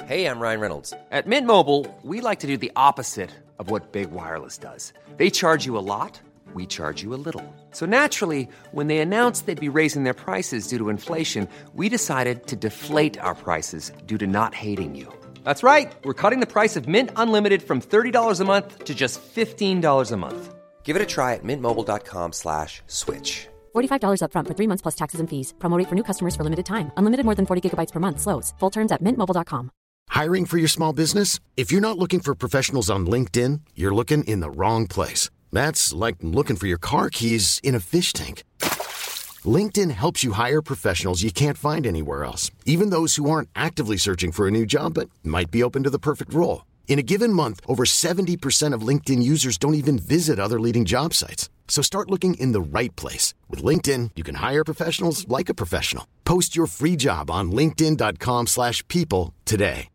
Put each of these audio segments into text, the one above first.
Hey, I'm Ryan Reynolds. At Mint Mobile, we like to do the opposite of what Big Wireless does. They charge you a lot, we charge you a little. So naturally, when they announced they'd be raising their prices due to inflation, we decided to deflate our prices due to not hating you. That's right. We're cutting the price of Mint Unlimited from $30 a month to just $15 a month. Give it a try at mintmobile.com/switch. $45 up front for 3 months plus taxes and fees. Promo rate for new customers for limited time. Unlimited more than 40 gigabytes per month. Slows full terms at mintmobile.com. Hiring for your small business? If you're not looking for professionals on LinkedIn, you're looking in the wrong place. That's like looking for your car keys in a fish tank. LinkedIn helps you hire professionals you can't find anywhere else, even those who aren't actively searching for a new job but might be open to the perfect role. In a given month, over 70% of LinkedIn users don't even visit other leading job sites. So start looking in the right place. With LinkedIn, you can hire professionals like a professional. Post your free job on linkedin.com/people today.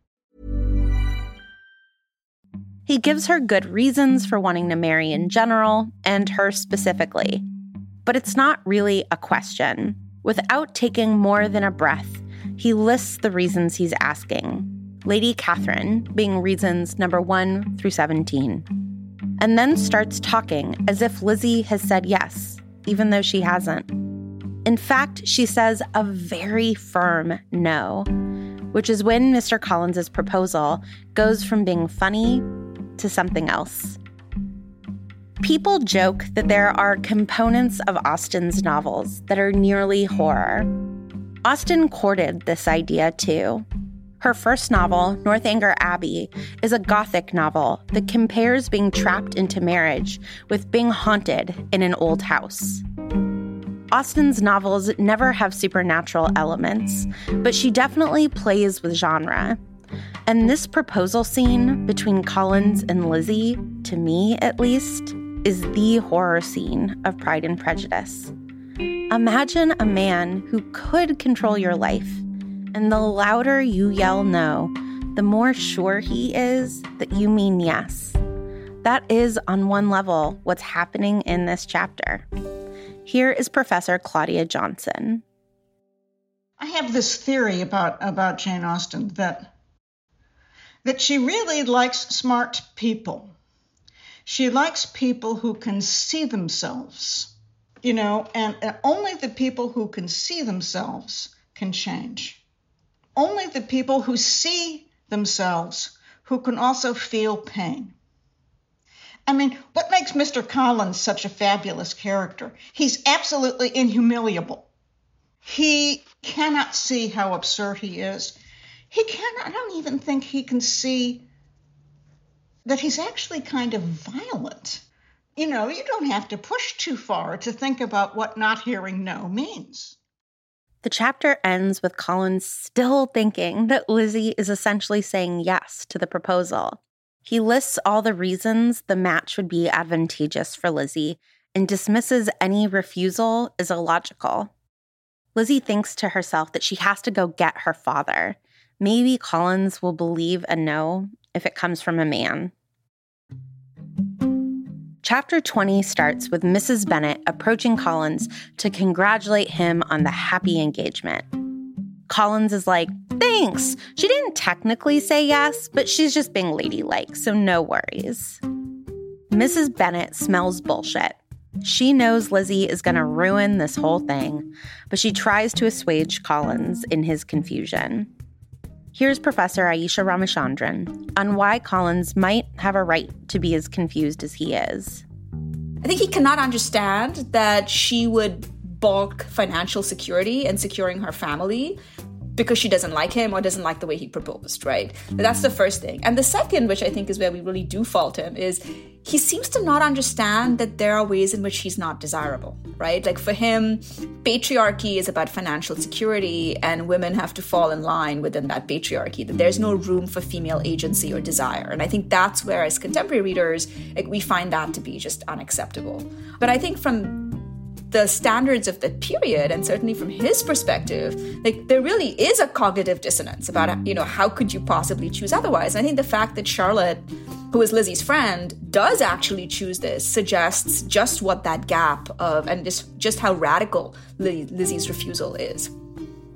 He gives her good reasons for wanting to marry in general, and her specifically. But it's not really a question. Without taking more than a breath, he lists the reasons he's asking. Lady Catherine being reasons number 1 through 17. And then starts talking as if Lizzie has said yes, even though she hasn't. In fact, she says a very firm no, which is when Mr. Collins's proposal goes from being funny to something else. People joke that there are components of Austen's novels that are nearly horror. Austen courted this idea too. Her first novel, Northanger Abbey, is a Gothic novel that compares being trapped into marriage with being haunted in an old house. Austen's novels never have supernatural elements, but she definitely plays with genre. And this proposal scene between Collins and Lizzie, to me at least, is the horror scene of Pride and Prejudice. Imagine a man who could control your life, and the louder you yell no, the more sure he is that you mean yes. That is, on one level, what's happening in this chapter. Here is Professor Claudia Johnson. I have this theory about Jane Austen that she really likes smart people. She likes people who can see themselves, and only the people who can see themselves can change. Only the people who see themselves who can also feel pain. I mean, what makes Mr. Collins such a fabulous character? He's absolutely inhumiliable. He cannot see how absurd he is. I don't even think he can see that he's actually kind of violent. You don't have to push too far to think about what not hearing no means. The chapter ends with Collins still thinking that Lizzie is essentially saying yes to the proposal. He lists all the reasons the match would be advantageous for Lizzie and dismisses any refusal as illogical. Lizzie thinks to herself that she has to go get her father. Maybe Collins will believe a no if it comes from a man. Chapter 20 starts with Mrs. Bennet approaching Collins to congratulate him on the happy engagement. Collins is like, thanks. She didn't technically say yes, but she's just being ladylike, so no worries. Mrs. Bennet smells bullshit. She knows Lizzie is going to ruin this whole thing, but she tries to assuage Collins in his confusion. Here's Professor Ayesha Ramachandran on why Collins might have a right to be as confused as he is. I think he cannot understand that she would balk financial security and securing her family because she doesn't like him or doesn't like the way he proposed, right? That's the first thing. And the second, which I think is where we really do fault him, is he seems to not understand that there are ways in which he's not desirable, right? Like for him, patriarchy is about financial security and women have to fall in line within that patriarchy, that there's no room for female agency or desire. And I think that's where, as contemporary readers, we find that to be just unacceptable. But I think from the standards of the period, and certainly from his perspective, there really is a cognitive dissonance about, how could you possibly choose otherwise? And I think the fact that Charlotte, who is Lizzie's friend, does actually choose this suggests just what that gap of, and just how radical Lizzie's refusal is.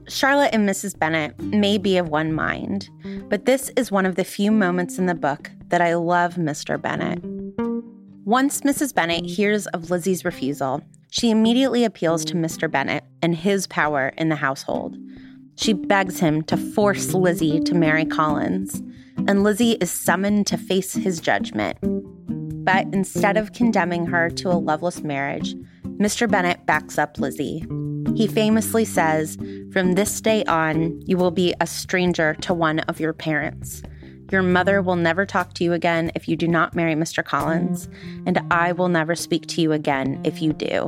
Charlotte and Mrs. Bennet may be of one mind, but this is one of the few moments in the book that I love Mr. Bennet. Once Mrs. Bennet hears of Lizzie's refusal, she immediately appeals to Mr. Bennet and his power in the household. She begs him to force Lizzie to marry Collins, and Lizzie is summoned to face his judgment. But instead of condemning her to a loveless marriage, Mr. Bennet backs up Lizzie. He famously says, "From this day on, you will be a stranger to one of your parents. Your mother will never talk to you again if you do not marry Mr. Collins, and I will never speak to you again if you do."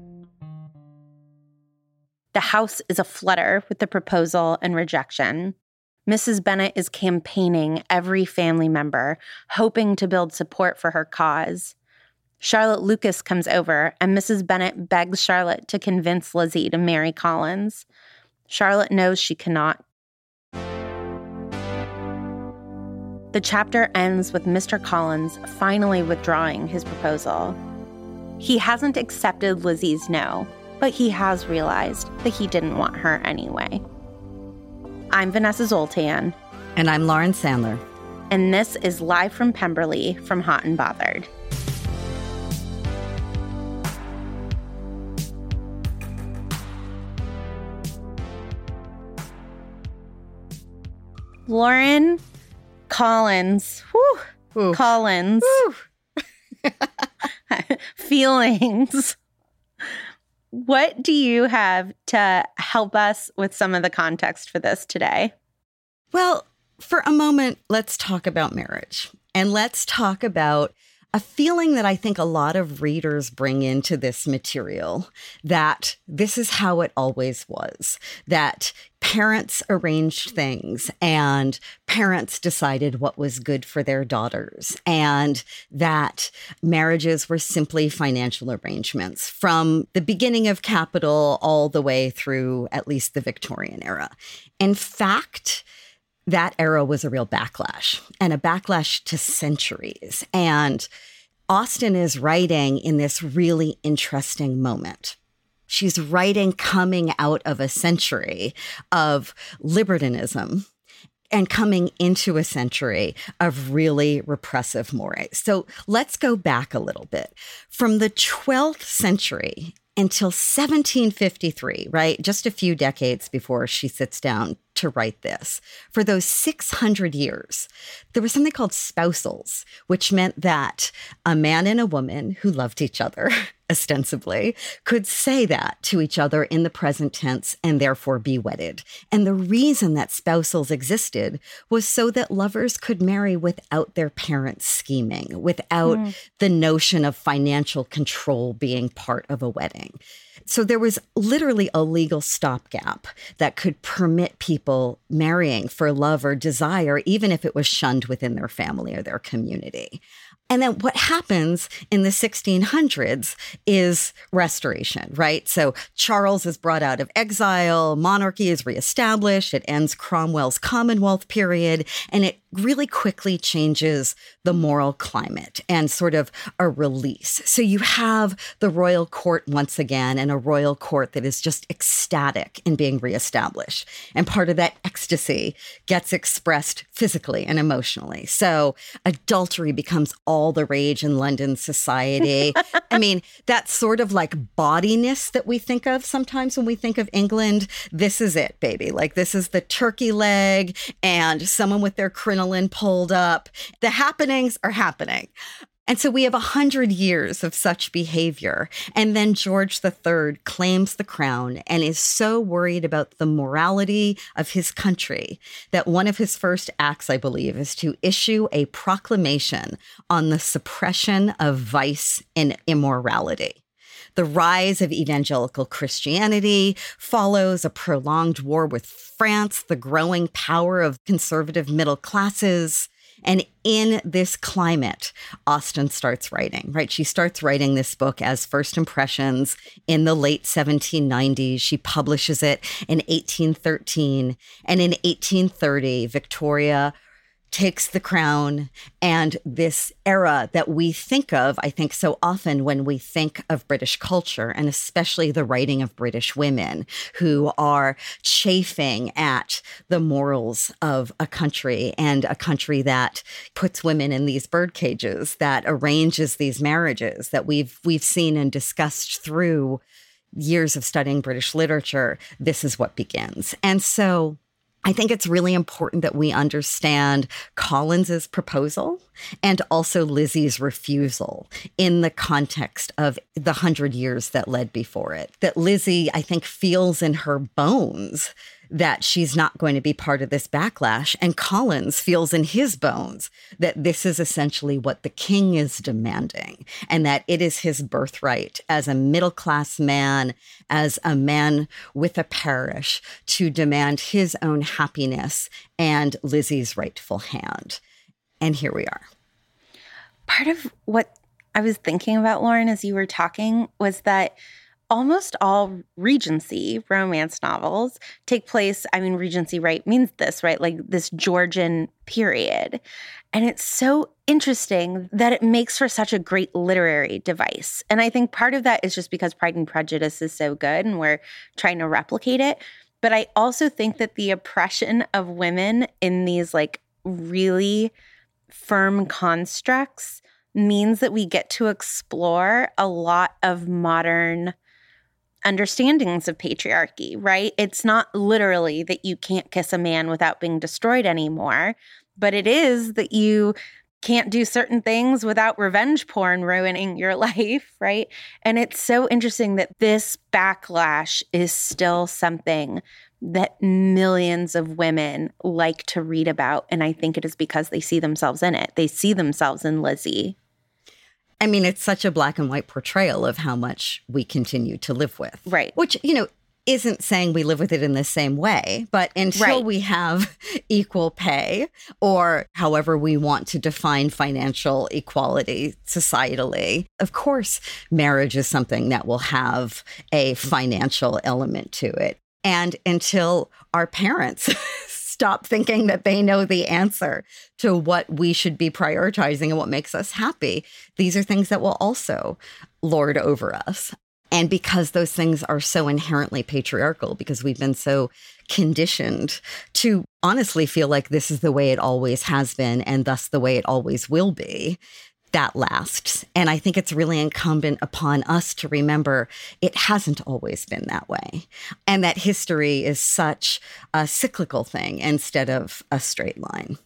The house is aflutter with the proposal and rejection. Mrs. Bennet is campaigning every family member, hoping to build support for her cause. Charlotte Lucas comes over, and Mrs. Bennet begs Charlotte to convince Lizzie to marry Collins. Charlotte knows she cannot. The chapter ends with Mr. Collins finally withdrawing his proposal. He hasn't accepted Lizzie's no, but he has realized that he didn't want her anyway. I'm Vanessa Zoltan. And I'm Lauren Sandler. And this is Live from Pemberley from Hot and Bothered. Lauren Collins. Whew. Oof. Collins. Feelings. What do you have to help us with some of the context for this today? Well, for a moment, let's talk about marriage. And let's talk about a feeling that I think a lot of readers bring into this material, that this is how it always was, that parents arranged things and parents decided what was good for their daughters, and that marriages were simply financial arrangements from the beginning of capital all the way through at least the Victorian era. In fact, that era was a real backlash, and a backlash to centuries. And Austen is writing in this really interesting moment. She's writing coming out of a century of libertinism and coming into a century of really repressive mores. So let's go back a little bit. From the 12th century until 1753, right? Just a few decades before she sits down to write this. For those 600 years, there was something called spousals, which meant that a man and a woman who loved each other, ostensibly, could say that to each other in the present tense and therefore be wedded. And the reason that spousals existed was so that lovers could marry without their parents scheming, without the notion of financial control being part of a wedding. So there was literally a legal stopgap that could permit people marrying for love or desire, even if it was shunned within their family or their community. And then what happens in the 1600s is restoration, right? So Charles is brought out of exile, monarchy is reestablished, it ends Cromwell's Commonwealth period, and it really quickly changes the moral climate and sort of a release. So you have the royal court once again, and a royal court that is just ecstatic in being reestablished. And part of that ecstasy gets expressed physically and emotionally. So adultery becomes all the rage in London society. I mean, that sort of like bodiness that we think of sometimes when we think of England, this is it, baby. Like this is the turkey leg and someone with their crinoline pulled up. The happenings are happening. And so we have 100 years of such behavior. And then George III claims the crown and is so worried about the morality of his country that one of his first acts, I believe, is to issue a proclamation on the suppression of vice and immorality. The rise of evangelical Christianity follows a prolonged war with France, the growing power of conservative middle classes. And in this climate, Austen starts writing, right? She starts writing this book as First Impressions in the late 1790s. She publishes it in 1813. And in 1830, Victoria takes the crown, and this era that we think of, I think so often when we think of British culture, and especially the writing of British women who are chafing at the morals of a country, and a country that puts women in these bird cages, that arranges these marriages that we've seen and discussed through years of studying British literature. This is what begins. And so I think it's really important that we understand Collins's proposal and also Lizzie's refusal in the context of the 100 years that led before it. That Lizzie, I think, feels in her bones that she's not going to be part of this backlash. And Collins feels in his bones that this is essentially what the king is demanding, and that it is his birthright as a middle-class man, as a man with a parish, to demand his own happiness and Lizzie's rightful hand. And here we are. Part of what I was thinking about, Lauren, as you were talking, was that almost all Regency romance novels take place, I mean, Regency, right, means this, right? Like this Georgian period. And it's so interesting that it makes for such a great literary device. And I think part of that is just because Pride and Prejudice is so good and we're trying to replicate it. But I also think that the oppression of women in these like really firm constructs means that we get to explore a lot of modern understandings of patriarchy, right? It's not literally that you can't kiss a man without being destroyed anymore, but it is that you can't do certain things without revenge porn ruining your life, right? And it's so interesting that this backlash is still something that millions of women like to read about. And I think it is because they see themselves in it. They see themselves in Lizzie. I mean, it's such a black and white portrayal of how much we continue to live with. Right. Which, you know, isn't saying we live with it in the same way, but until we have equal pay, or however we want to define financial equality societally, of course, marriage is something that will have a financial element to it. And until our parents stop thinking that they know the answer to what we should be prioritizing and what makes us happy, these are things that will also lord over us. And because those things are so inherently patriarchal, because we've been so conditioned to honestly feel like this is the way it always has been and thus the way it always will be, that lasts. And I think it's really incumbent upon us to remember it hasn't always been that way, and that history is such a cyclical thing instead of a straight line.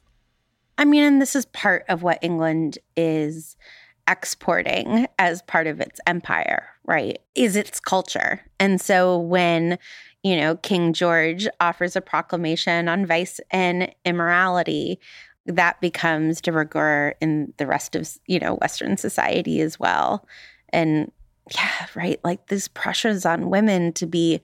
I mean, and this is part of what England is exporting as part of its empire, right, is its culture. And so when, you know, King George offers a proclamation on vice and immorality, that becomes de rigueur in the rest of, you know, Western society as well. And yeah, right, like these pressures on women to be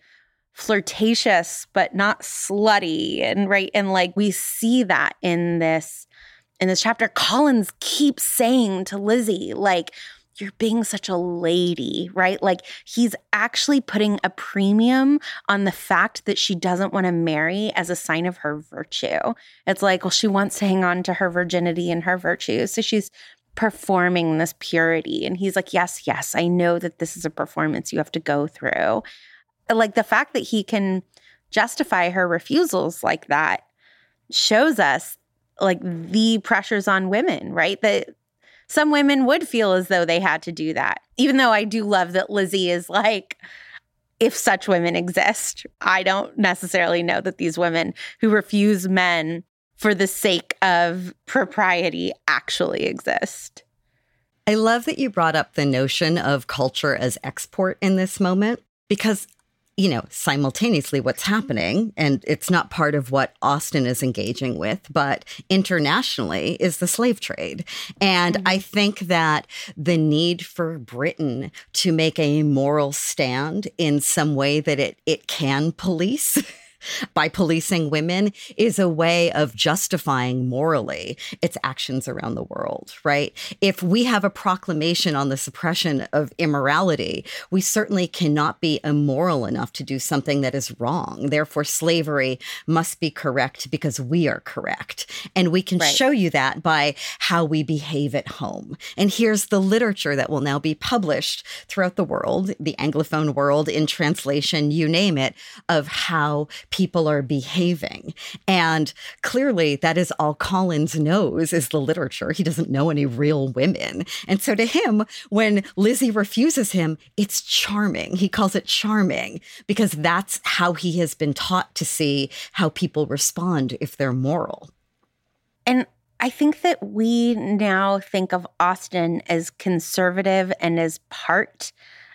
flirtatious but not slutty, and right, and like we see that in this chapter. Collins keeps saying to Lizzie, like, you're being such a lady, right? Like he's actually putting a premium on the fact that she doesn't want to marry as a sign of her virtue. It's like, well, she wants to hang on to her virginity and her virtue. So she's performing this purity. And he's like, yes, I know that this is a performance you have to go through. Like the fact that he can justify her refusals like that shows us like the pressures on women, right? That some women would feel as though they had to do that. Even though I do love that Lizzie is like, if such women exist, I don't necessarily know that these women who refuse men for the sake of propriety actually exist. I love that you brought up the notion of culture as export in this moment, because you know, simultaneously what's happening, and it's not part of what Austen is engaging with, but internationally is the slave trade. And I think that the need for Britain to make a moral stand in some way that it can police by policing women is a way of justifying morally its actions around the world, right? If we have a proclamation on the suppression of immorality, we certainly cannot be immoral enough to do something that is wrong. Therefore, slavery must be correct because we are correct. And we can show you that by how we behave at home. And here's the literature that will now be published throughout the world, the Anglophone world, in translation, you name it, of how people are behaving. And clearly that is all Collins knows is the literature. He doesn't know any real women. And so to him, when Lizzie refuses him, it's charming. He calls it charming because that's how he has been taught to see how people respond if they're moral. And I think that we now think of Austen as conservative and as part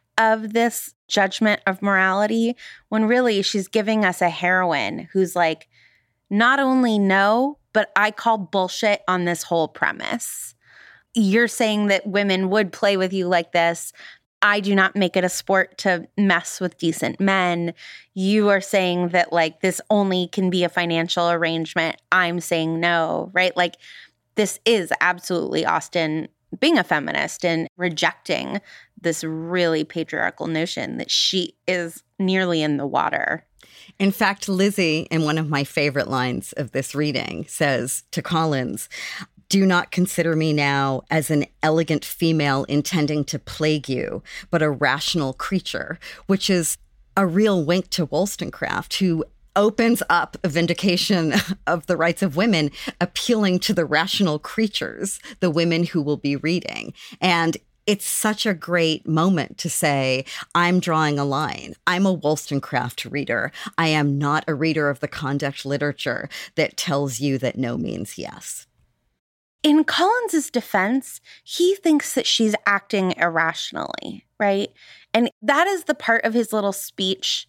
of this judgment of morality, when really she's giving us a heroine who's like, not only no, but I call bullshit on this whole premise. You're saying that women would play with you like this. I do not make it a sport to mess with decent men. You are saying that like this only can be a financial arrangement. I'm saying no, right? Like this is absolutely Austen being a feminist and rejecting this really patriarchal notion that she is nearly in the water. In fact, Lizzie, in one of my favorite lines of this reading, says to Collins, "Do not consider me now as an elegant female intending to plague you, but a rational creature," which is a real wink to Wollstonecraft, who opens up a vindication of the rights of women, appealing to the rational creatures, the women who will be reading. And it's such a great moment to say, I'm drawing a line. I'm a Wollstonecraft reader. I am not a reader of the conduct literature that tells you that no means yes. In Collins's defense, he thinks that she's acting irrationally, right? And that is the part of his little speech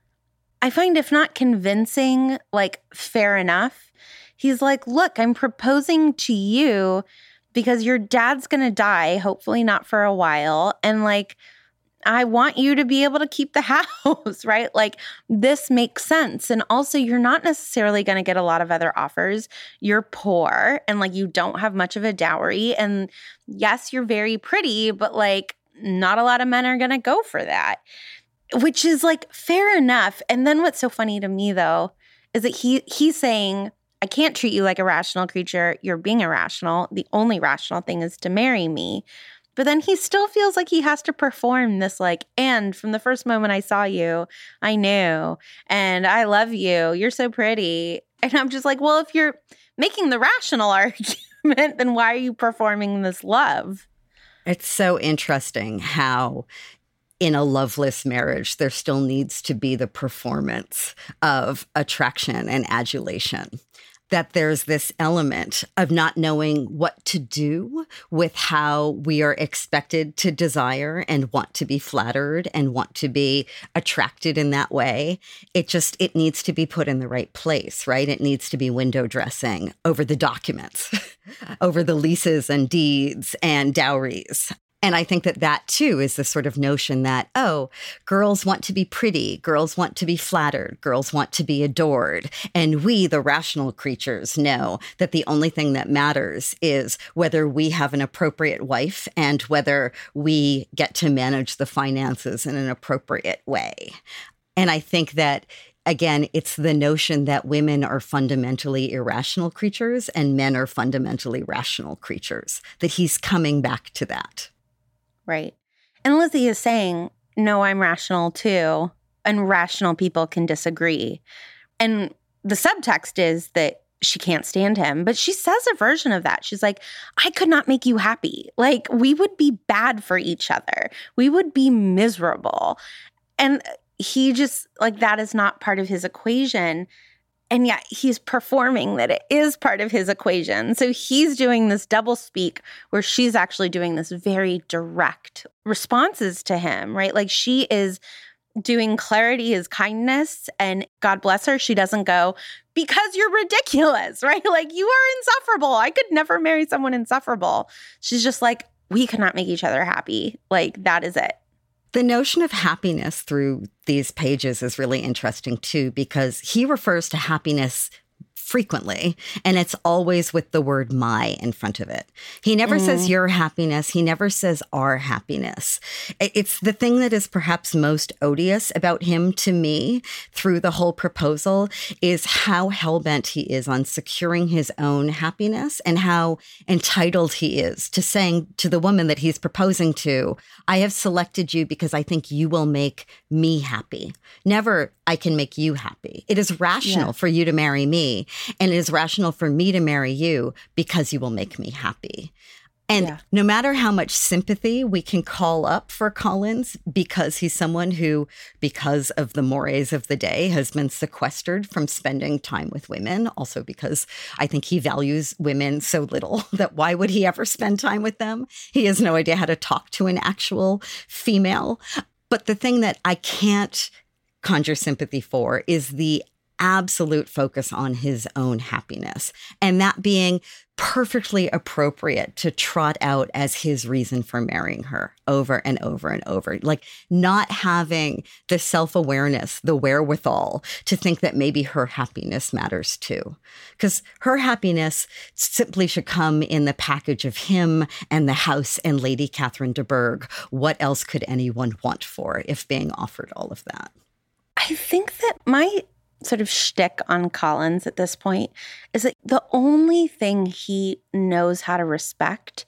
I find, if not convincing, like fair enough. He's like, look, I'm proposing to you because your dad's going to die, hopefully not for a while. And like, I want you to be able to keep the house, right? Like this makes sense. And also you're not necessarily going to get a lot of other offers. You're poor and like you don't have much of a dowry. And yes, you're very pretty, but like not a lot of men are going to go for that, which is like fair enough. And then what's so funny to me though, is that he's saying, I can't treat you like a rational creature. You're being irrational. The only rational thing is to marry me. But then he still feels like he has to perform this like, and from the first moment I saw you, I knew, and I love you. You're so pretty. And I'm just like, well, if you're making the rational argument, then why are you performing this love? It's so interesting how in a loveless marriage, there still needs to be the performance of attraction and adulation. That there's this element of not knowing what to do with how we are expected to desire and want to be flattered and want to be attracted in that way. It needs to be put in the right place, right? It needs to be window dressing over the documents, over the leases and deeds and dowries. And I think that too is the sort of notion that, oh, girls want to be pretty, girls want to be flattered, girls want to be adored. And we, the rational creatures, know that the only thing that matters is whether we have an appropriate wife and whether we get to manage the finances in an appropriate way. And I think that, again, it's the notion that women are fundamentally irrational creatures and men are fundamentally rational creatures, that he's coming back to that. Right. And Lizzie is saying, no, I'm rational too. And rational people can disagree. And the subtext is that she can't stand him. But she says a version of that. She's like, I could not make you happy. Like, we would be bad for each other. We would be miserable. And he just, like, that is not part of his equation. And yet he's performing that it is part of his equation. So he's doing this double speak where she's actually doing this very direct responses to him, right? Like she is doing clarity is kindness, and God bless her, she doesn't go, because you're ridiculous, right? Like you are insufferable. I could never marry someone insufferable. She's just like, we cannot make each other happy. Like that is it. The notion of happiness through these pages is really interesting, too, because he refers to happiness frequently, and it's always with the word my in front of it. He never says your happiness. He never says our happiness. It's the thing that is perhaps most odious about him to me through the whole proposal is how hellbent he is on securing his own happiness and how entitled he is to saying to the woman that he's proposing to, I have selected you because I think you will make me happy. Never, I can make you happy. It is rational for you to marry me, and it is rational for me to marry you because you will make me happy. And no matter how much sympathy we can call up for Collins, because he's someone who, because of the mores of the day, has been sequestered from spending time with women, also because I think he values women so little that why would he ever spend time with them? He has no idea how to talk to an actual female. But the thing that I can't conjure sympathy for is the absolute focus on his own happiness, and that being perfectly appropriate to trot out as his reason for marrying her over and over and over. Like not having the self-awareness, the wherewithal to think that maybe her happiness matters too. Because her happiness simply should come in the package of him and the house and Lady Catherine de Bourgh. What else could anyone want for if being offered all of that? I think that my sort of shtick on Collins at this point is that the only thing he knows how to respect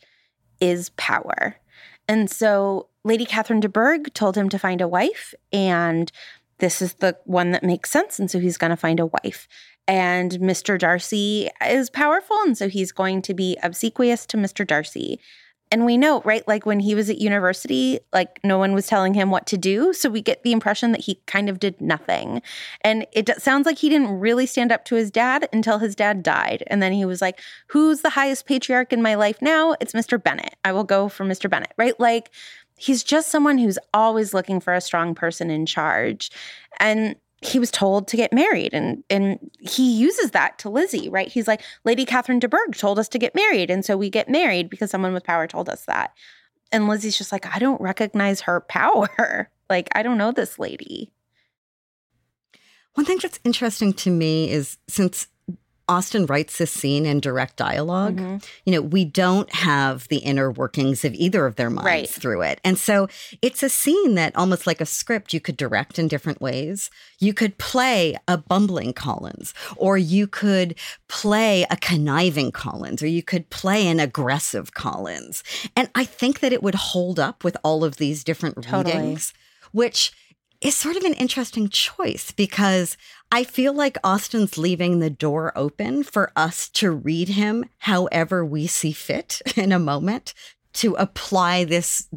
is power. And so Lady Catherine de Bourgh told him to find a wife, and this is the one that makes sense, and so he's going to find a wife. And Mr. Darcy is powerful, and so he's going to be obsequious to Mr. Darcy. And we know, right, like when he was at university, like no one was telling him what to do. So we get the impression that he kind of did nothing. And it sounds like he didn't really stand up to his dad until his dad died. And then he was like, who's the highest patriarch in my life now? It's Mr. Bennet. I will go for Mr. Bennet, right? Like he's just someone who's always looking for a strong person in charge. And he was told to get married, and he uses that to Lizzie, right? He's like, Lady Catherine de Bourgh told us to get married, and so we get married because someone with power told us that. And Lizzie's just like, I don't recognize her power. Like, I don't know this lady. One thing that's interesting to me is since Austen writes this scene in direct dialogue, you know, we don't have the inner workings of either of their minds through it. And so it's a scene that almost like a script you could direct in different ways. You could play a bumbling Collins, or you could play a conniving Collins, or you could play an aggressive Collins. And I think that it would hold up with all of these different readings, which is sort of an interesting choice because I feel like Austen's leaving the door open for us to read him however we see fit in a moment to apply this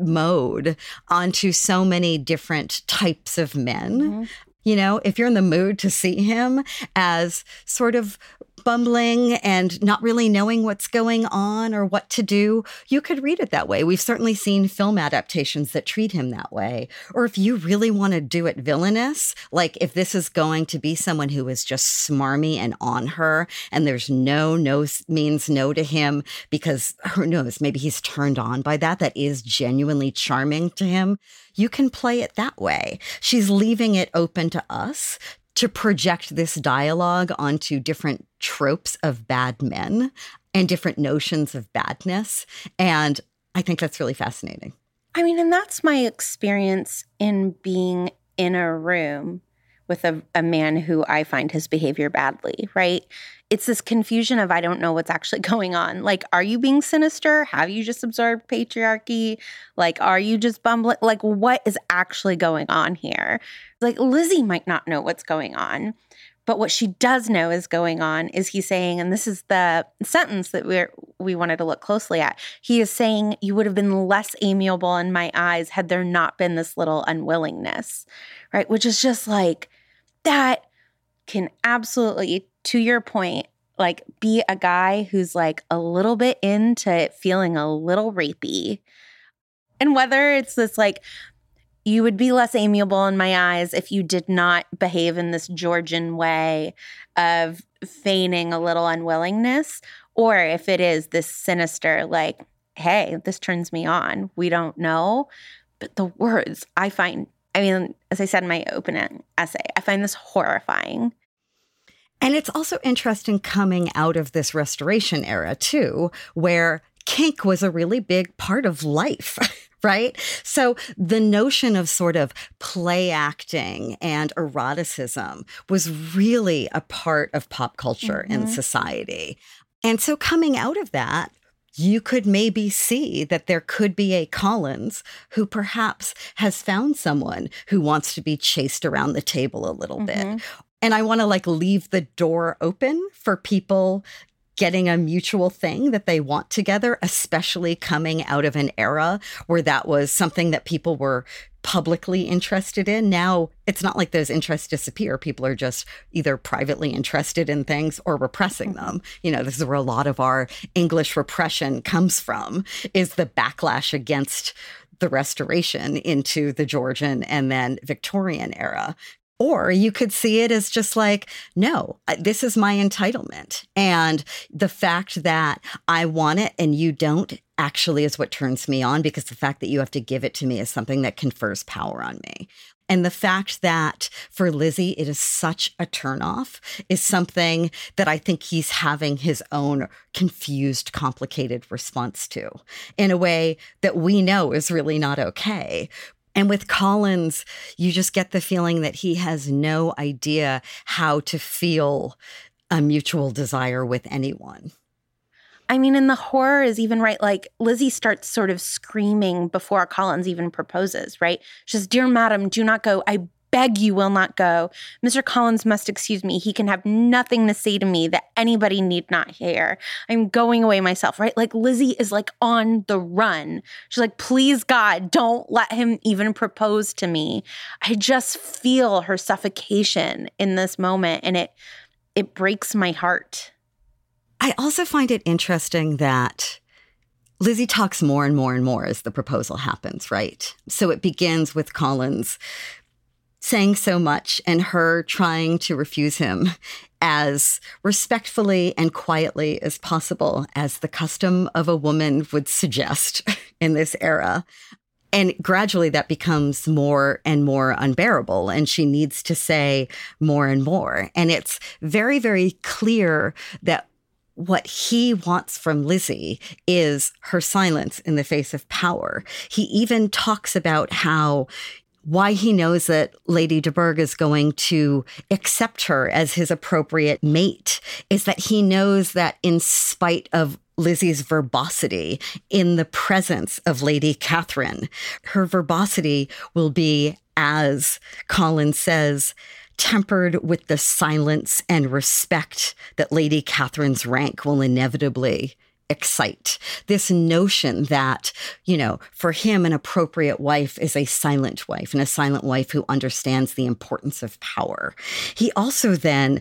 mode onto so many different types of men. You know, if you're in the mood to see him as sort of bumbling and not really knowing what's going on or what to do, you could read it that way. We've certainly seen film adaptations that treat him that way. Or if you really want to do it villainous, like if this is going to be someone who is just smarmy and on her and there's no means no to him because who knows, maybe he's turned on by that is genuinely charming to him, you can play it that way. She's leaving it open to us to project this dialogue onto different tropes of bad men and different notions of badness. And I think that's really fascinating. I mean, and that's my experience in being in a room with a man who I find his behavior badly, right? It's this confusion of I don't know what's actually going on. Like, are you being sinister? Have you just absorbed patriarchy? Like, are you just bumbling? Like, what is actually going on here? Like, Lizzie might not know what's going on, but what she does know is going on is he's saying, and this is the sentence that we wanted to look closely at. He is saying, you would have been less amiable in my eyes had there not been this little unwillingness, right? Which is just like, that can absolutely, to your point, like be a guy who's like a little bit into feeling a little rapey. And whether it's this like, you would be less amiable in my eyes if you did not behave in this Georgian way of feigning a little unwillingness, or if it is this sinister, like, hey, this turns me on. We don't know. But the words I find, as I said in my opening essay, I find this horrifying. And it's also interesting coming out of this Restoration era, too, where kink was a really big part of life, right? So the notion of sort of play acting and eroticism was really a part of pop culture and society. And so coming out of that, you could maybe see that there could be a Collins who perhaps has found someone who wants to be chased around the table a little bit. And I want to leave the door open for people getting a mutual thing that they want together, especially coming out of an era where that was something that people were publicly interested in. Now, it's not like those interests disappear. People are just either privately interested in things or repressing them. This is where a lot of our English repression comes from, is the backlash against the Restoration into the Georgian and then Victorian era. Or you could see it as just no, this is my entitlement. And the fact that I want it and you don't actually is what turns me on, because the fact that you have to give it to me is something that confers power on me. And the fact that for Lizzie, it is such a turnoff is something that I think he's having his own confused, complicated response to in a way that we know is really not okay. And with Collins, you just get the feeling that he has no idea how to feel a mutual desire with anyone. And the horror is even right. Lizzie starts sort of screaming before Collins even proposes, right? She says, "Dear madam, do not go. I beg you will not go. Mr. Collins must excuse me. He can have nothing to say to me that anybody need not hear. I'm going away myself," right? Lizzie is on the run. She's please God, don't let him even propose to me. I just feel her suffocation in this moment, and it breaks my heart. I also find it interesting that Lizzie talks more and more and more as the proposal happens, right? So it begins with Collins saying so much and her trying to refuse him as respectfully and quietly as possible, as the custom of a woman would suggest in this era. And gradually that becomes more and more unbearable, and she needs to say more and more. And it's very, very clear that what he wants from Lizzie is her silence in the face of power. He even talks about why he knows that Lady de Burgh is going to accept her as his appropriate mate is that he knows that in spite of Lizzie's verbosity in the presence of Lady Catherine, her verbosity will be, as Collins says, tempered with the silence and respect that Lady Catherine's rank will inevitably excite. This notion that, for him, an appropriate wife is a silent wife, and a silent wife who understands the importance of power. He also then,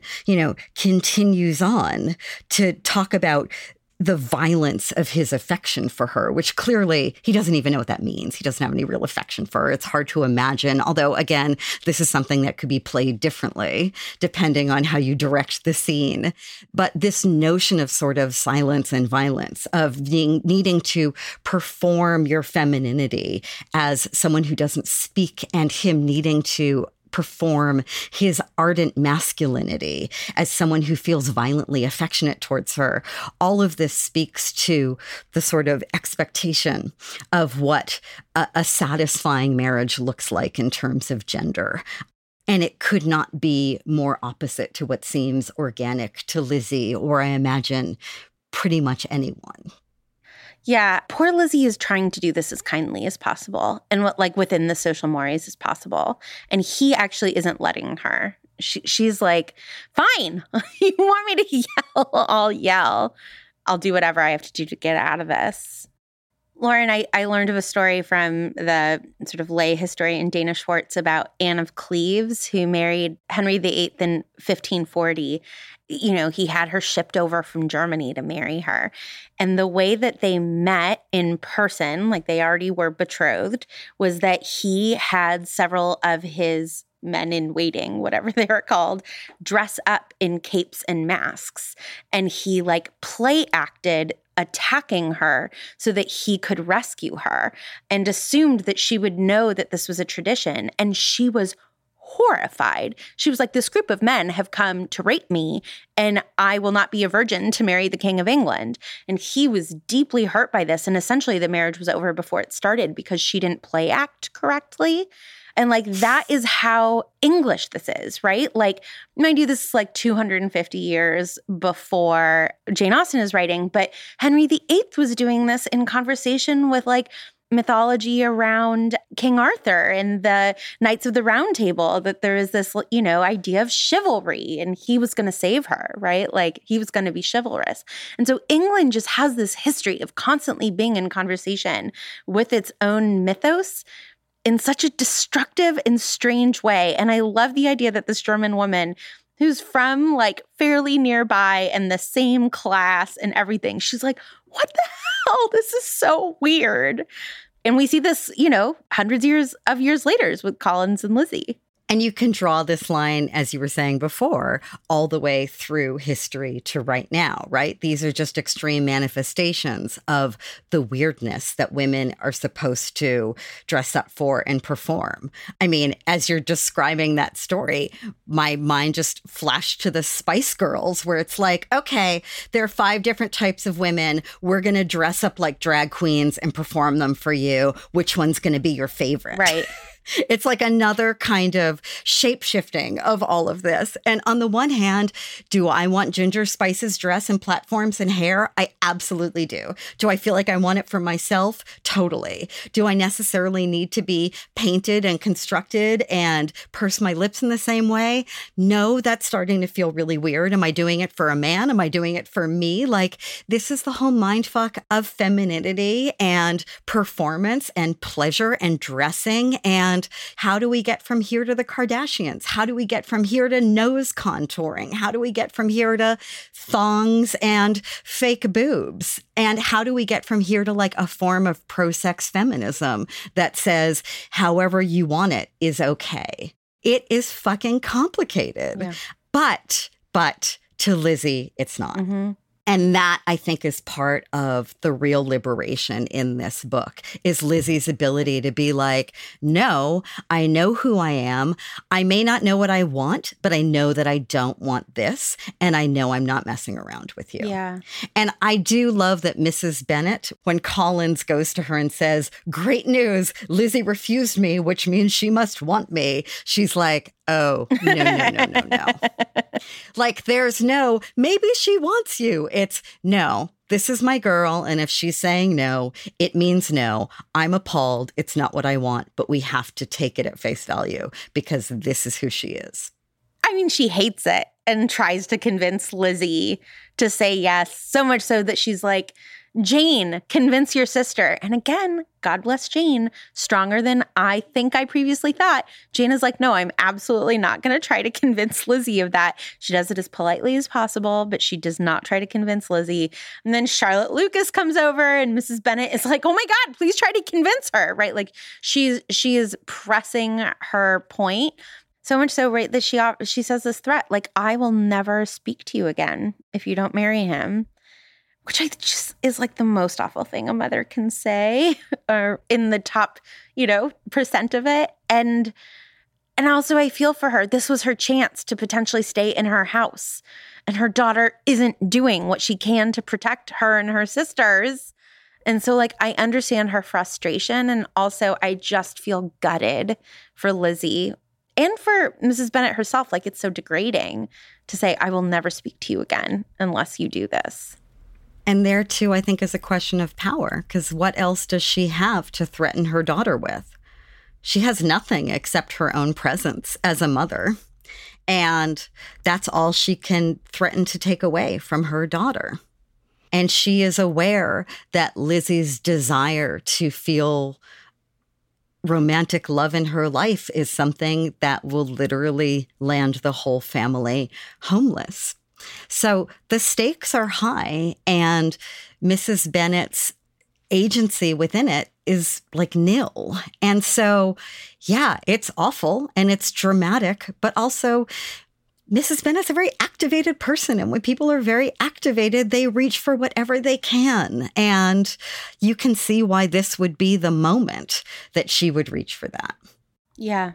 continues on to talk about the violence of his affection for her, which clearly he doesn't even know what that means. He doesn't have any real affection for her. It's hard to imagine. Although, again, this is something that could be played differently depending on how you direct the scene. But this notion of sort of silence and violence, of needing to perform your femininity as someone who doesn't speak, and him needing to perform his ardent masculinity as someone who feels violently affectionate towards her. All of this speaks to the sort of expectation of what a satisfying marriage looks like in terms of gender. And it could not be more opposite to what seems organic to Lizzie, or I imagine pretty much anyone. Yeah, poor Lizzie is trying to do this as kindly as possible and within the social mores as possible. And he actually isn't letting her. She's like, fine, you want me to yell? I'll yell. I'll do whatever I have to do to get out of this. Lauren, I learned of a story from the sort of lay historian Dana Schwartz about Anne of Cleves, who married Henry VIII in 1540. He had her shipped over from Germany to marry her. And the way that they met in person, they already were betrothed, was that he had several of his men in waiting, whatever they were called, dress up in capes and masks. And he play acted attacking her so that he could rescue her, and assumed that she would know that this was a tradition. And she was horrified. She was like, this group of men have come to rape me, and I will not be a virgin to marry the King of England. And he was deeply hurt by this. And essentially the marriage was over before it started because she didn't play act correctly. And like, that is how English this is, right? Like, mind you, this is like 250 years before Jane Austen is writing, but Henry VIII was doing this in conversation with like mythology around King Arthur and the Knights of the Round Table, that there is this, you know, idea of chivalry, and he was going to save her, right? Like, he was going to be chivalrous. And so England just has this history of constantly being in conversation with its own mythos in such a destructive and strange way. And I love the idea that this German woman, who's from like fairly nearby and the same class and everything, she's like, what the hell? This is so weird. And we see this, you know, hundreds of years later with Collins and Lizzie. And you can draw this line, as you were saying before, all the way through history to right now, right? These are just extreme manifestations of the weirdness that women are supposed to dress up for and perform. I mean, as you're describing that story, my mind just flashed to the Spice Girls, where it's like, okay, there are 5 different types of women. We're going to dress up like drag queens and perform them for you. Which one's going to be your favorite? Right. It's like another kind of shape-shifting of all of this. And on the one hand, do I want Ginger Spice's dress and platforms and hair? I absolutely do. Do I feel like I want it for myself? Totally. Do I necessarily need to be painted and constructed and purse my lips in the same way? No, that's starting to feel really weird. Am I doing it for a man? Am I doing it for me? Like, this is the whole mindfuck of femininity and performance and pleasure and dressing. And how do we get from here to the Kardashians? How do we get from here to nose contouring? How do we get from here to thongs and fake boobs? And how do we get from here to like a form of pro-sex feminism that says however you want it is okay? It is fucking complicated. Yeah. But to Lizzie, it's not. Mm-hmm. And that, I think, is part of the real liberation in this book, is Lizzie's ability to be like, no, I know who I am. I may not know what I want, but I know that I don't want this. And I know I'm not messing around with you. Yeah. And I do love that Mrs. Bennet, when Collins goes to her and says, great news, Lizzie refused me, which means she must want me. She's like, oh, no. Like, there's no, maybe she wants you. It's no, this is my girl. And if she's saying no, it means no. I'm appalled. It's not what I want, but we have to take it at face value because this is who she is. I mean, she hates it and tries to convince Lizzie to say yes, so much so that she's like, Jane, convince your sister. And again, God bless Jane, stronger than I think I previously thought. Jane is like, no, I'm absolutely not going to try to convince Lizzie of that. She does it as politely as possible, but she does not try to convince Lizzie. And then Charlotte Lucas comes over and Mrs. Bennet is like, oh my God, please try to convince her, right? Like she is pressing her point. So much so, right, that she says this threat, like, I will never speak to you again if you don't marry him. Which I just is like the most awful thing a mother can say, or in the top, percent of it. And also I feel for her. This was her chance to potentially stay in her house. And her daughter isn't doing what she can to protect her and her sisters. And so like I understand her frustration. And also I just feel gutted for Lizzie and for Mrs. Bennet herself. Like it's so degrading to say, I will never speak to you again unless you do this. And there, too, I think is a question of power, because what else does she have to threaten her daughter with? She has nothing except her own presence as a mother. And that's all she can threaten to take away from her daughter. And she is aware that Lizzie's desire to feel romantic love in her life is something that will literally land the whole family homeless. So the stakes are high, and Mrs. Bennet's agency within it is like nil. And so, yeah, it's awful and it's dramatic, but also Mrs. Bennet's a very activated person. And when people are very activated, they reach for whatever they can. And you can see why this would be the moment that she would reach for that. Yeah.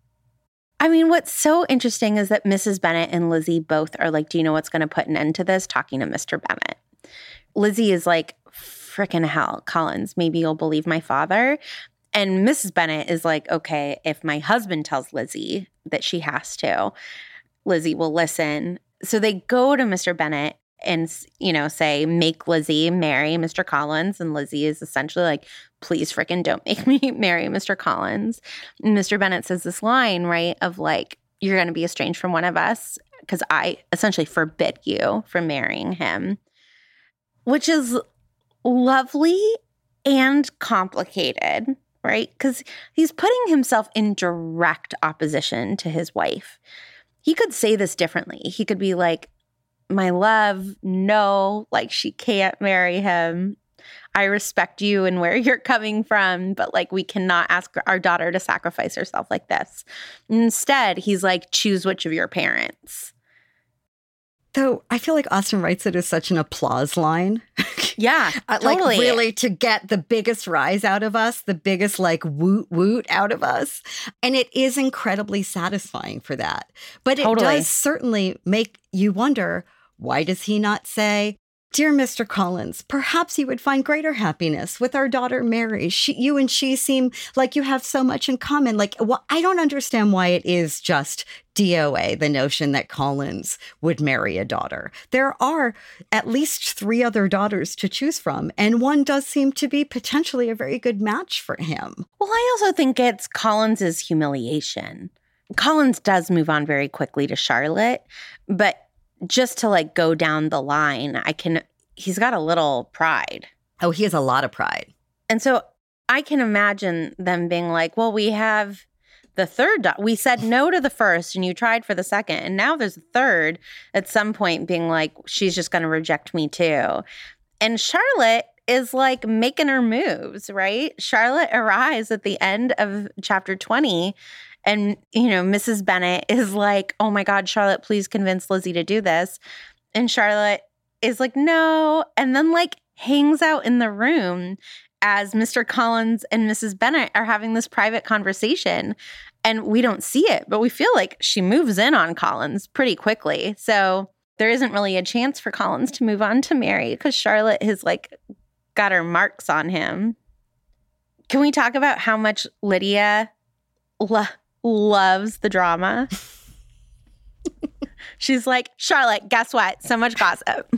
I mean, what's so interesting is that Mrs. Bennet and Lizzie both are like, do you know what's going to put an end to this? Talking to Mr. Bennet. Lizzie is like, frickin' hell, Collins, maybe you'll believe my father. And Mrs. Bennet is like, okay, if my husband tells Lizzie that she has to, Lizzie will listen. So they go to Mr. Bennet and, say, make Lizzie marry Mr. Collins. And Lizzie is essentially like, please frickin' don't make me marry Mr. Collins. And Mr. Bennet says this line, right, of like, you're going to be estranged from one of us because I essentially forbid you from marrying him, which is lovely and complicated, right? Because he's putting himself in direct opposition to his wife. He could say this differently. He could be like, my love, no, like she can't marry him. I respect you and where you're coming from, but like we cannot ask our daughter to sacrifice herself like this. Instead, he's like, choose which of your parents. Though I feel like Austen writes it as such an applause line. Yeah, totally. Like really to get the biggest rise out of us, the biggest like woot woot out of us. And it is incredibly satisfying for that. But it does certainly make you wonder, why does he not say, dear Mr. Collins, perhaps you would find greater happiness with our daughter Mary. You and she seem like you have so much in common. Like, well, I don't understand why it is just DOA, the notion that Collins would marry a daughter. There are at least 3 other daughters to choose from, and one does seem to be potentially a very good match for him. Well, I also think it's Collins's humiliation. Collins does move on very quickly to Charlotte, but just to like go down the line, he's got a little pride. Oh, he has a lot of pride. And so I can imagine them being like, well, we have the third, we said no to the first and you tried for the second. And now there's a third at some point being like, she's just going to reject me too. And Charlotte is like making her moves, right? Charlotte arrives at the end of chapter 20. And, Mrs. Bennet is like, oh my God, Charlotte, please convince Lizzie to do this. And Charlotte is like, no. And then like hangs out in the room as Mr. Collins and Mrs. Bennet are having this private conversation. And we don't see it, but we feel like she moves in on Collins pretty quickly. So there isn't really a chance for Collins to move on to Mary because Charlotte has like got her marks on him. Can we talk about how much Lydia loves the drama? She's like, Charlotte, guess what? So much gossip.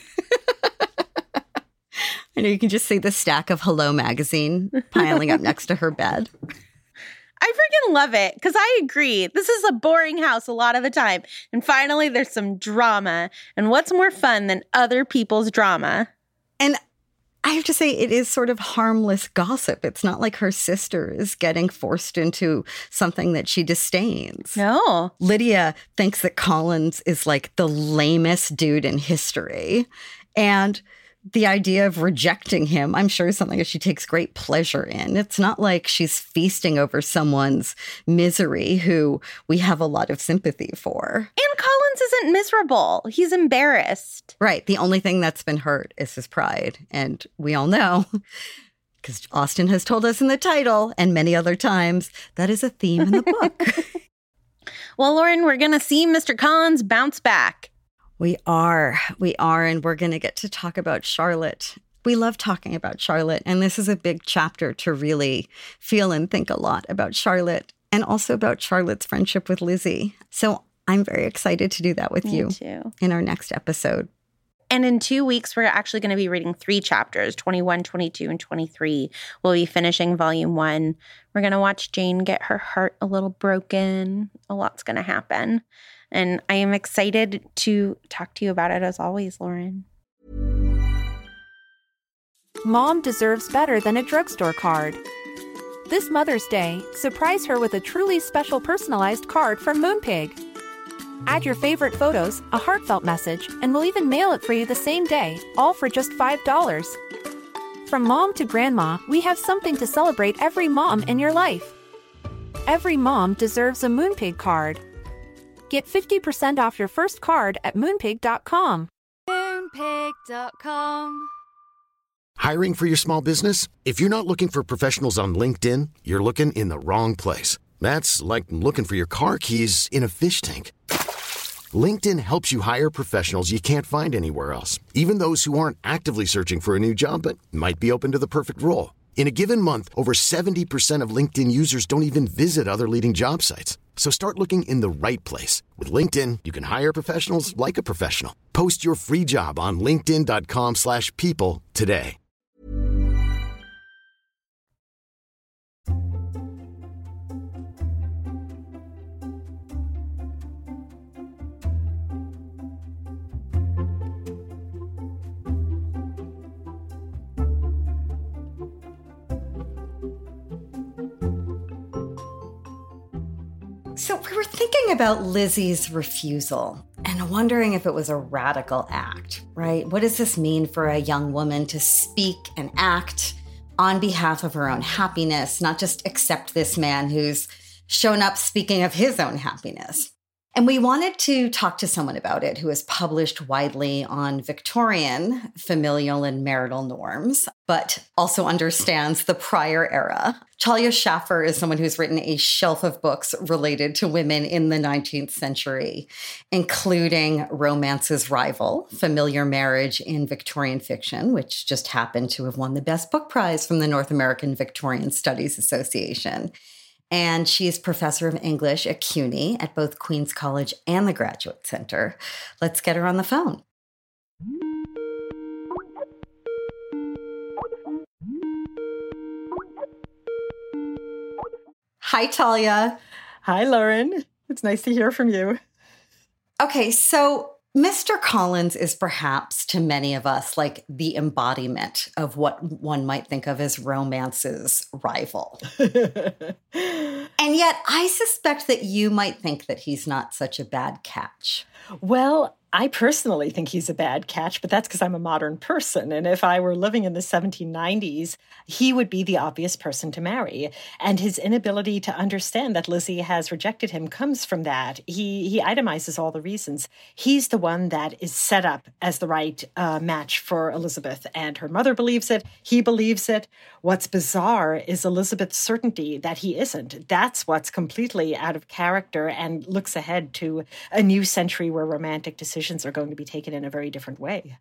I know you can just see the stack of Hello magazine piling up next to her bed. I freaking love it because I agree. This is a boring house a lot of the time. And finally, there's some drama. And what's more fun than other people's drama? And I have to say, it is sort of harmless gossip. It's not like her sister is getting forced into something that she disdains. No. Lydia thinks that Collins is like the lamest dude in history. And the idea of rejecting him, I'm sure, is something that she takes great pleasure in. It's not like she's feasting over someone's misery who we have a lot of sympathy for. And Collins isn't miserable. He's embarrassed. Right. The only thing that's been hurt is his pride. And we all know, because Austen has told us in the title and many other times, that is a theme in the book. Well, Lauren, we're going to see Mr. Collins bounce back. We are, and we're going to get to talk about Charlotte. We love talking about Charlotte, and this is a big chapter to really feel and think a lot about Charlotte and also about Charlotte's friendship with Lizzie. So I'm very excited to do that with you too. In our next episode. And in 2 weeks, we're actually going to be reading 3 chapters, 21, 22, and 23. We'll be finishing volume 1. We're going to watch Jane get her heart a little broken. A lot's going to happen. And I am excited to talk to you about it as always, Lauren. Mom deserves better than a drugstore card. This Mother's Day, surprise her with a truly special personalized card from Moonpig. Add your favorite photos, a heartfelt message, and we'll even mail it for you the same day, all for just $5. From mom to grandma, we have something to celebrate every mom in your life. Every mom deserves a Moonpig card. Get 50% off your first card at Moonpig.com. Moonpig.com. Hiring for your small business? If you're not looking for professionals on LinkedIn, you're looking in the wrong place. That's like looking for your car keys in a fish tank. LinkedIn helps you hire professionals you can't find anywhere else, even those who aren't actively searching for a new job but might be open to the perfect role. In a given month, over 70% of LinkedIn users don't even visit other leading job sites. So start looking in the right place. With LinkedIn, you can hire professionals like a professional. Post your free job on linkedin.com/people today. So we were thinking about Lizzie's refusal and wondering if it was a radical act, right? What does this mean for a young woman to speak and act on behalf of her own happiness, not just accept this man who's shown up speaking of his own happiness? And we wanted to talk to someone about it who has published widely on Victorian familial and marital norms, but also understands the prior era. Talia Schaffer is someone who's written a shelf of books related to women in the 19th century, including Romance's Rival, Familiar Marriage in Victorian Fiction, which just happened to have won the Best Book Prize from the North American Victorian Studies Association. And she's professor of English at CUNY at both Queen's College and the Graduate Center. Let's get her on the phone. Hi, Talia. Hi, Lauren. It's nice to hear from you. Okay, so Mr. Collins is perhaps to many of us like the embodiment of what one might think of as Romance's rival. And yet I suspect that you might think that he's not such a bad catch. Well, I personally think he's a bad catch, but that's because I'm a modern person. And if I were living in the 1790s, he would be the obvious person to marry. And his inability to understand that Lizzie has rejected him comes from that. He itemizes all the reasons. He's the one that is set up as the right match for Elizabeth. And her mother believes it. He believes it. What's bizarre is Elizabeth's certainty that he isn't. That's what's completely out of character and looks ahead to a new century where romantic decisions are going to be taken in a very different way.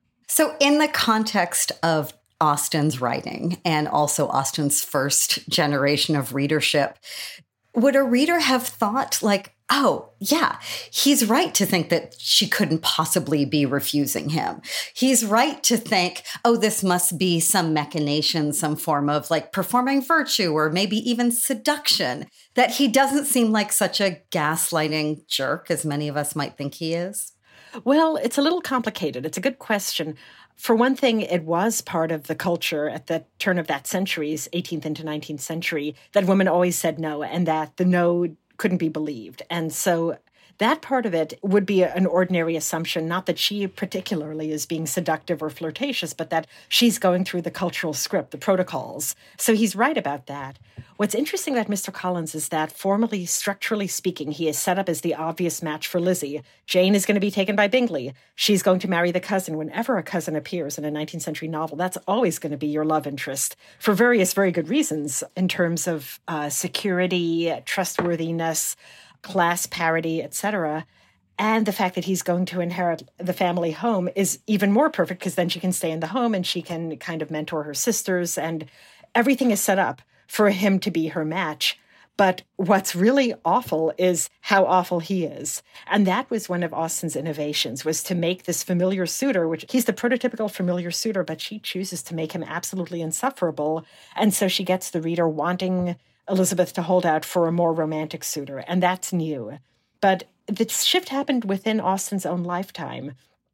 So in the context of Austen's writing and also Austen's first generation of readership, would a reader have thought like, oh, yeah, he's right to think that she couldn't possibly be refusing him. He's right to think, oh, this must be some machination, some form of like performing virtue or maybe even seduction, that he doesn't seem like such a gaslighting jerk as many of us might think he is? Well, it's a little complicated. It's a good question. For one thing, it was part of the culture at the turn of that century's 18th into 19th century that women always said no and that the no couldn't be believed. And so that part of it would be an ordinary assumption, not that she particularly is being seductive or flirtatious, but that she's going through the cultural script, the protocols. So he's right about that. What's interesting about Mr. Collins is that formally, structurally speaking, he is set up as the obvious match for Lizzie. Jane is going to be taken by Bingley. She's going to marry the cousin. Whenever a cousin appears in a 19th century novel, that's always going to be your love interest for various very good reasons in terms of security, trustworthiness, class parity, etc. And the fact that he's going to inherit the family home is even more perfect because then she can stay in the home and she can kind of mentor her sisters and everything is set up for him to be her match. But what's really awful is how awful he is. And that was one of Austen's innovations, was to make this familiar suitor, which he's the prototypical familiar suitor, but she chooses to make him absolutely insufferable. And so she gets the reader wanting Elizabeth to hold out for a more romantic suitor, and that's new. But the shift happened within Austen's own lifetime.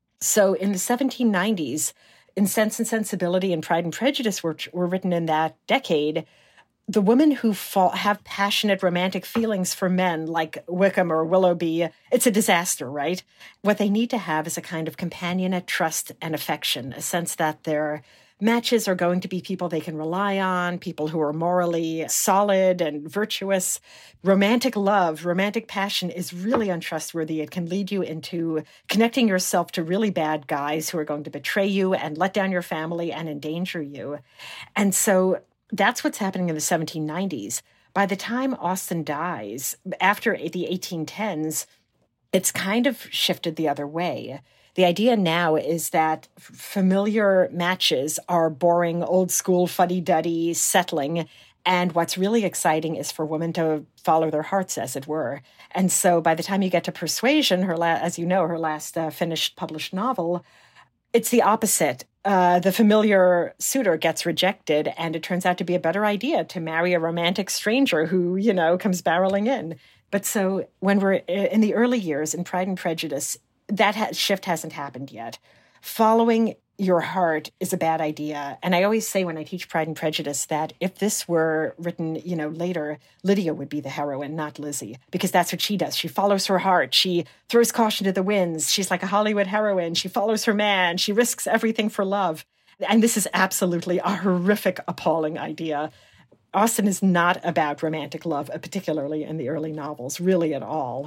So in the 1790s, in Sense and Sensibility and Pride and Prejudice were written in that decade, the women who have passionate romantic feelings for men like Wickham or Willoughby, it's a disaster, right? What they need to have is a kind of companionate trust and affection, a sense that their matches are going to be people they can rely on, people who are morally solid and virtuous. Romantic love, romantic passion is really untrustworthy. It can lead you into connecting yourself to really bad guys who are going to betray you and let down your family and endanger you. And so that's what's happening in the 1790s. By the time Austen dies, after the 1810s, it's kind of shifted the other way. The idea now is that familiar matches are boring, old school, fuddy-duddy, settling. And what's really exciting is for women to follow their hearts, as it were. And so by the time you get to Persuasion, as you know, her last finished published novel, it's the opposite. The familiar suitor gets rejected, and it turns out to be a better idea to marry a romantic stranger who, comes barreling in. But so when we're in the early years in Pride and Prejudice, that shift hasn't happened yet. Following your heart is a bad idea. And I always say when I teach Pride and Prejudice that if this were written, later, Lydia would be the heroine, not Lizzie, because that's what she does. She follows her heart. She throws caution to the winds. She's like a Hollywood heroine. She follows her man. She risks everything for love. And this is absolutely a horrific, appalling idea. Austen is not about romantic love, particularly in the early novels, really at all.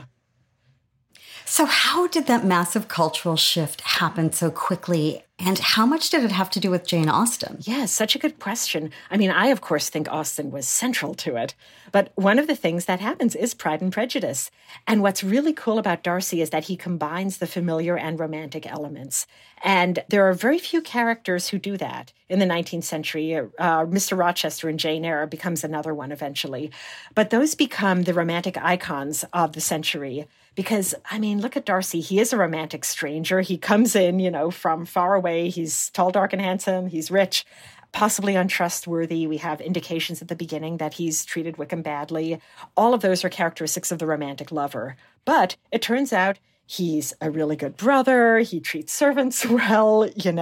So how did that massive cultural shift happen so quickly? And how much did it have to do with Jane Austen? Yes, such a good question. I mean, I, of course, think Austen was central to it. But one of the things that happens is Pride and Prejudice. And what's really cool about Darcy is that he combines the familiar and romantic elements. And there are very few characters who do that in the 19th century. Mr. Rochester in Jane Eyre becomes another one eventually. But those become the romantic icons of the century. Because, I mean, look at Darcy. He is a romantic stranger. He comes in, from far away. He's tall, dark, and handsome. He's rich, possibly untrustworthy. We have indications at the beginning that he's treated Wickham badly. All of those are characteristics of the romantic lover. But it turns out he's a really good brother. He treats servants well.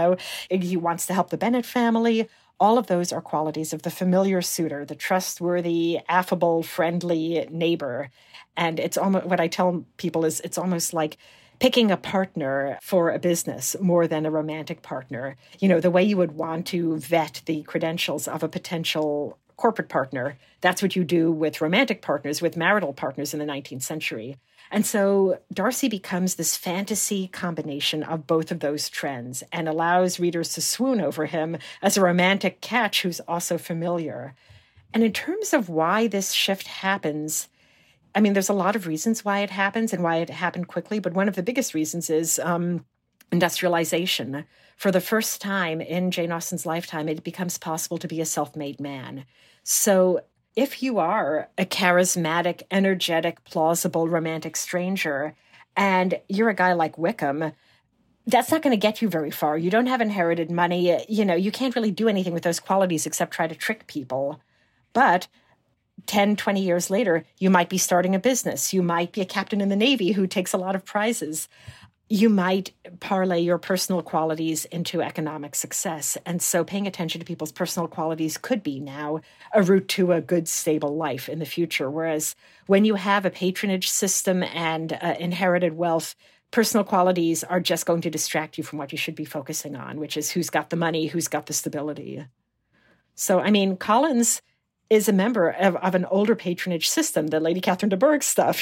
He wants to help the Bennet family. All of those are qualities of the familiar suitor, the trustworthy, affable, friendly neighbor. And it's almost what I tell people is it's almost like picking a partner for a business more than a romantic partner. The way you would want to vet the credentials of a potential corporate partner, that's what you do with romantic partners, with marital partners in the 19th century. And so Darcy becomes this fantasy combination of both of those trends and allows readers to swoon over him as a romantic catch who's also familiar. And in terms of why this shift happens, I mean, there's a lot of reasons why it happens and why it happened quickly, but one of the biggest reasons is industrialization. For the first time in Jane Austen's lifetime, it becomes possible to be a self-made man. So if you are a charismatic, energetic, plausible, romantic stranger, and you're a guy like Wickham, that's not going to get you very far. You don't have inherited money. You can't really do anything with those qualities except try to trick people. But 10, 20 years later, you might be starting a business. You might be a captain in the Navy who takes a lot of prizes. You might parlay your personal qualities into economic success. And so paying attention to people's personal qualities could be now a route to a good, stable life in the future. Whereas when you have a patronage system and inherited wealth, personal qualities are just going to distract you from what you should be focusing on, which is who's got the money, who's got the stability. So, I mean, Collins is a member of an older patronage system, the Lady Catherine de Bourgh stuff,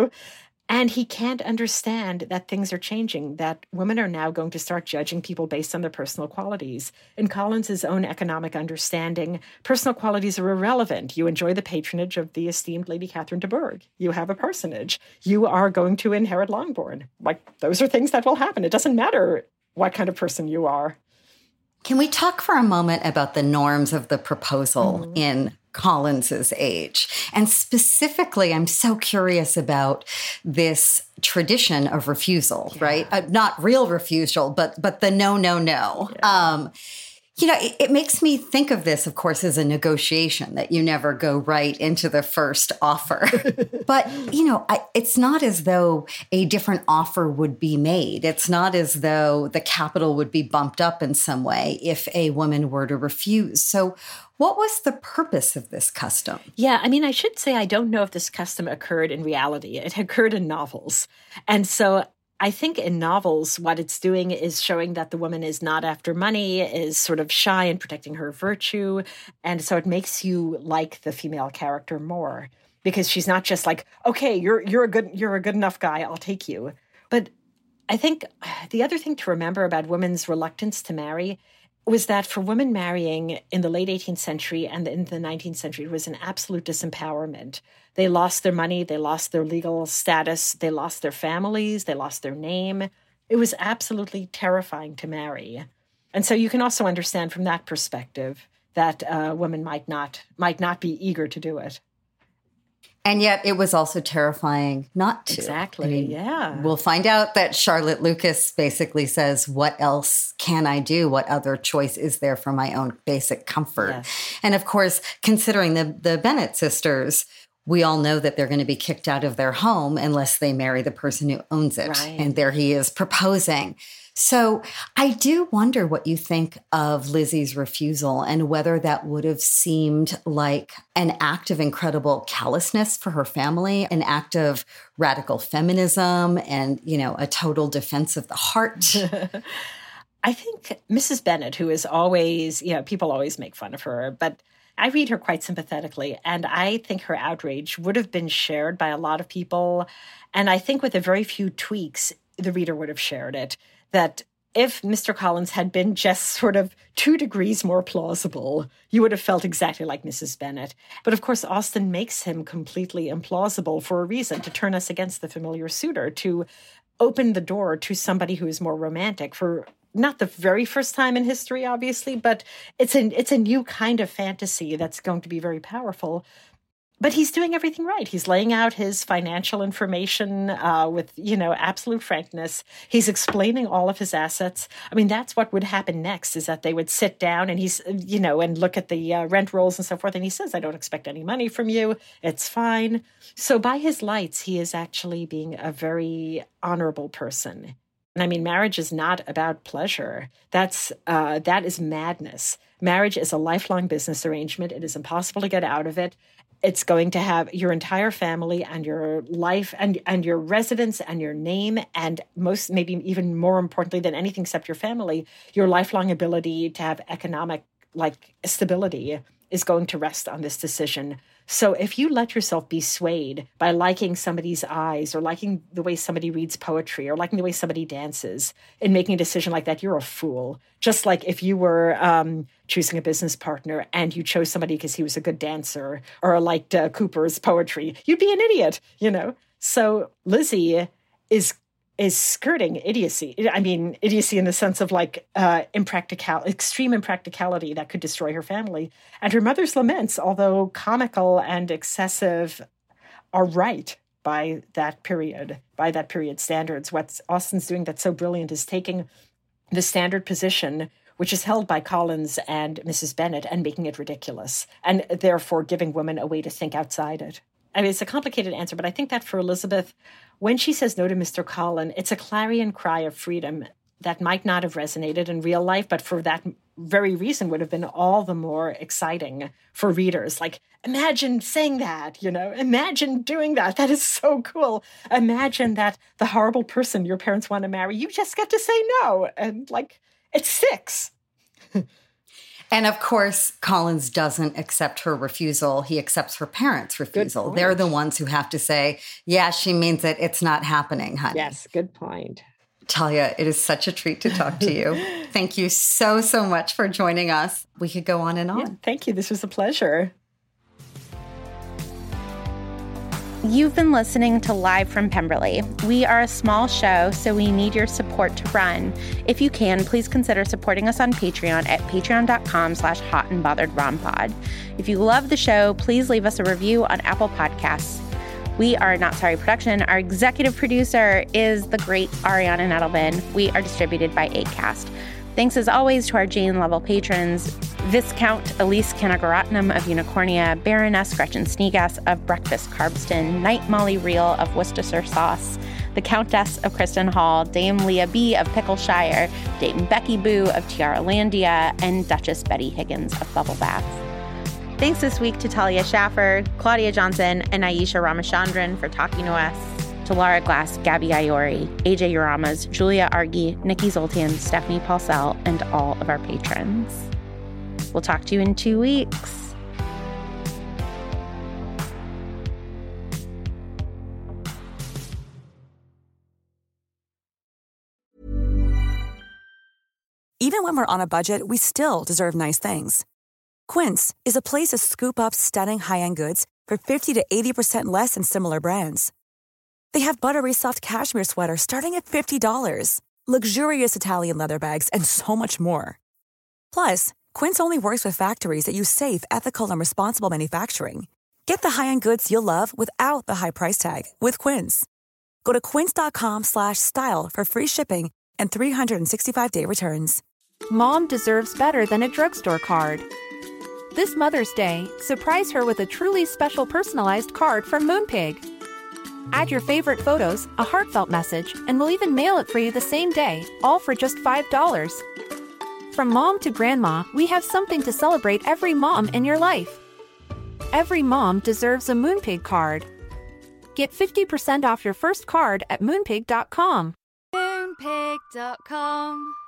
and he can't understand that things are changing, that women are now going to start judging people based on their personal qualities. In Collins's own economic understanding, personal qualities are irrelevant. You enjoy the patronage of the esteemed Lady Catherine de Bourgh. You have a personage. You are going to inherit Longbourn. Those are things that will happen. It doesn't matter what kind of person you are. Can we talk for a moment about the norms of the proposal in Collins's age? And specifically, I'm so curious about this tradition of refusal, right? Not real refusal, but the no. Yeah. It makes me think of this, of course, as a negotiation, that you never go right into the first offer. But, it's not as though a different offer would be made. It's not as though the capital would be bumped up in some way if a woman were to refuse. So what was the purpose of this custom? Yeah, I should say I don't know if this custom occurred in reality. It occurred in novels. And so I think in novels, what it's doing is showing that the woman is not after money, is sort of shy and protecting her virtue. And so it makes you like the female character more because she's not just like, okay, you're a good enough guy, I'll take you. But I think the other thing to remember about women's reluctance to marry was that for women marrying in the late 18th century and in the 19th century, it was an absolute disempowerment. They lost their money, they lost their legal status, they lost their families, they lost their name. It was absolutely terrifying to marry. And so you can also understand from that perspective that women might not be eager to do it. And yet it was also terrifying not to. Exactly, yeah. We'll find out that Charlotte Lucas basically says, what else can I do? What other choice is there for my own basic comfort? Yes. And of course, considering the Bennet sisters, we all know that they're going to be kicked out of their home unless they marry the person who owns it. Right. And there he is proposing. So I do wonder what you think of Lizzie's refusal and whether that would have seemed like an act of incredible callousness for her family, an act of radical feminism and, a total defense of the heart. I think Mrs. Bennet, who is always, people always make fun of her, but I read her quite sympathetically, and I think her outrage would have been shared by a lot of people. And I think with a very few tweaks, the reader would have shared it. That if Mr. Collins had been just sort of 2 degrees more plausible, you would have felt exactly like Mrs. Bennet. But of course, Austen makes him completely implausible for a reason, to turn us against the familiar suitor, to open the door to somebody who is more romantic for not the very first time in history, obviously, but it's a new kind of fantasy that's going to be very powerful. But he's doing everything right. He's laying out his financial information with, absolute frankness. He's explaining all of his assets. That's what would happen next, is that they would sit down and he's, and look at the rent rolls and so forth. And he says, I don't expect any money from you. It's fine. So by his lights, he is actually being a very honorable person. And marriage is not about pleasure. That is madness. Marriage is a lifelong business arrangement. It is impossible to get out of it. It's going to have your entire family and your life and your residence and your name, and maybe even more importantly than anything except your family, your lifelong ability to have economic stability is going to rest on this decision. So if you let yourself be swayed by liking somebody's eyes or liking the way somebody reads poetry or liking the way somebody dances and making a decision like that, you're a fool. Just like if you were choosing a business partner and you chose somebody because he was a good dancer or liked Cooper's poetry, you'd be an idiot, So Lizzie is skirting idiocy. Idiocy in the sense of extreme impracticality that could destroy her family. And her mother's laments, although comical and excessive, are right by that period standards. What Austen's doing that's so brilliant is taking the standard position, which is held by Collins and Mrs. Bennet, and making it ridiculous, and therefore giving women a way to think outside it. It's a complicated answer, but I think that for Elizabeth, when she says no to Mr. Collins, it's a clarion cry of freedom that might not have resonated in real life, but for that very reason would have been all the more exciting for readers. Imagine saying that, imagine doing that. That is so cool. Imagine that the horrible person your parents want to marry, you just get to say no. And it sticks. And of course, Collins doesn't accept her refusal. He accepts her parents' refusal. They're the ones who have to say, yeah, she means it. It's not happening, honey. Yes, good point. Talia, it is such a treat to talk to you. Thank you so, so much for joining us. We could go on and on. Yeah, thank you. This was a pleasure. You've been listening to Live from Pemberley. We are a small show, so we need your support to run. If you can, please consider supporting us on Patreon at patreon.com/hotandbotheredrompod. If you love the show, please leave us a review on Apple Podcasts. We are Not Sorry Production. Our executive producer is the great Ariana Nettleman. We are distributed by Acast. Thanks as always to our Jane-level patrons, Viscount Elise Canagoratnam of Unicornia, Baroness Gretchen Sneegas of Breakfast Carbston, Knight Molly Reel of Worcestershire Sauce, the Countess of Kristen Hall, Dame Leah B. of Pickleshire, Dame Becky Boo of Tiara Landia, and Duchess Betty Higgins of Bubble Bath. Thanks this week to Talia Schaffer, Claudia Johnson, and Aisha Ramachandran for talking to us. To Lara Glass, Gabby Iori, AJ Uramas, Julia Argy, Nikki Zoltan, Stephanie Paulsell, and all of our patrons. We'll talk to you in 2 weeks. Even when we're on a budget, we still deserve nice things. Quince is a place to scoop up stunning high-end goods for 50 to 80% less than similar brands. They have buttery soft cashmere sweaters starting at $50, luxurious Italian leather bags, and so much more. Plus, Quince only works with factories that use safe, ethical, and responsible manufacturing. Get the high-end goods you'll love without the high price tag with Quince. Go to quince.com/style for free shipping and 365-day returns. Mom deserves better than a drugstore card. This Mother's Day, surprise her with a truly special personalized card from Moonpig. Add your favorite photos, a heartfelt message, and we'll even mail it for you the same day, all for just $5. From mom to grandma, we have something to celebrate every mom in your life. Every mom deserves a Moonpig card. Get 50% off your first card at moonpig.com. Moonpig.com